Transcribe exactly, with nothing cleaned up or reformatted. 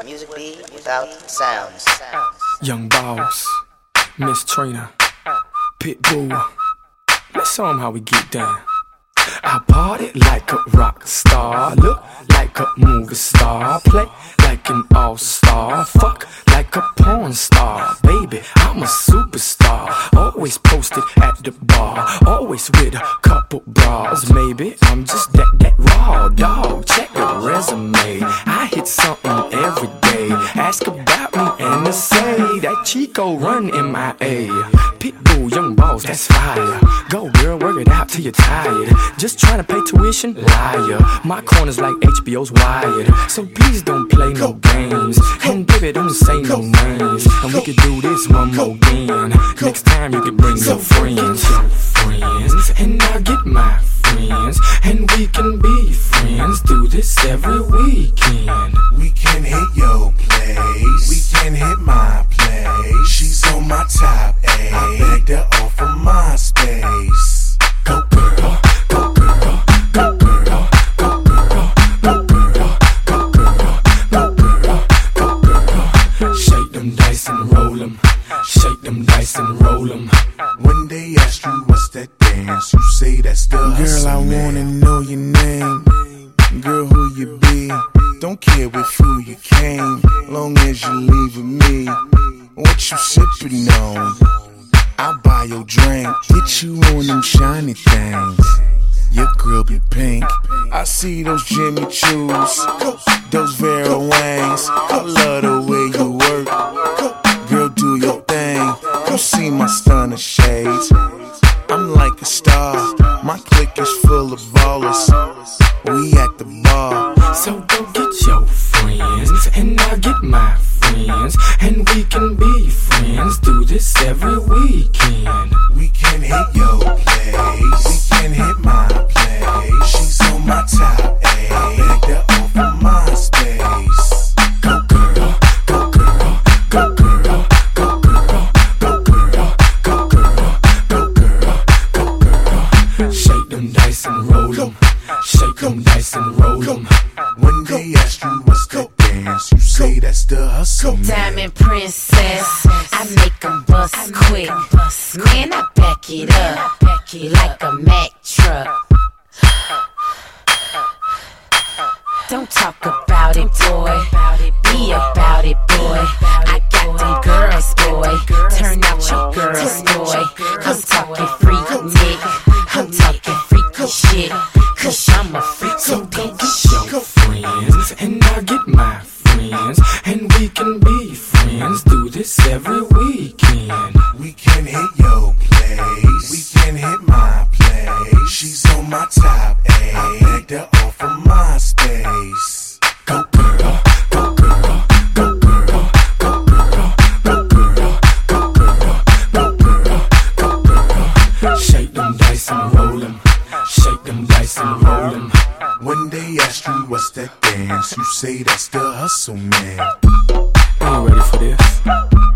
would music be without sounds? Young Boss, Miss Trina, Pitbull. Let's show 'em how we get down. I party like a rock star, look like a movie star, play like an all-star, fuck like a porn star. Baby, I'm a superstar, always posted at the bar, always with a couple bras. Maybe I'm just that, that raw dog, check the resume. I hit something every day, ask about me and they say that Chico run M I A. Pitbull, Young Boss, that's fire. Go girl, work it out till you're tired. Just trying to pay tuition, liar. My corner's like H B O's Wired, so please don't play no games. And baby, don't say no names. And we could do this one more again. Next time you can bring your friends, your friends, and I'll get my friends, and we can be friends. Do this every weekend. We can hit your place, we can hit my place. She's on my top A, I begged her off of MySpace. Go girl, go girl, go girl, go girl, go girl, go girl, go girl, go girl. Shake them dice and roll 'em, shake them dice and roll 'em. When they ask you what's that dance, you say that's the hustle. Girl, I wanna know your name. Girl, who you be? Don't care with who you came, long as you leave with me. What you sippin' on? I'll buy your drink, get you on them shiny things. Your girl be pink. I see those Jimmy Choos, those Vera Wangs. I love the way you work. Girl, do your thing. Come see my stunner shades. I'm like a star. My clique is full of ballers. We at the bar. So go get your friends, and I'll get my friends, and we can be friends. Do this every weekend. We can hit your place, we can hit my place. She's on my top A, I begged her off of MySpace. Go girl, go girl, go girl, go girl, go girl, go girl, go girl, go girl. Shake them dice and roll 'em, shake them dice and roll 'em. When they ask you what's that dance, you say that's the hustle. Diamond princess, I make 'em bust quick. Man, I back it up like a Mack truck. Don't talk about it, boy. Be about it, boy. I got them girls, boy. Turn out your girls, boy. I'm talking freak, Nick. I'm talking freaky shit. Cause I'm a freak, So go get your friends, and I'll get my friends, and we can be friends. Do this every weekend. We can hit your place, we can hit my place. She's on my top A, I begged her off of MySpace. Go girl, go girl, go girl, go girl, go girl, go girl, go girl, go girl. Shake them dice and roll 'em, shake them dice and roll 'em. When they ask you what's that dance, you say that's the hustle, man. Ain't ready for this.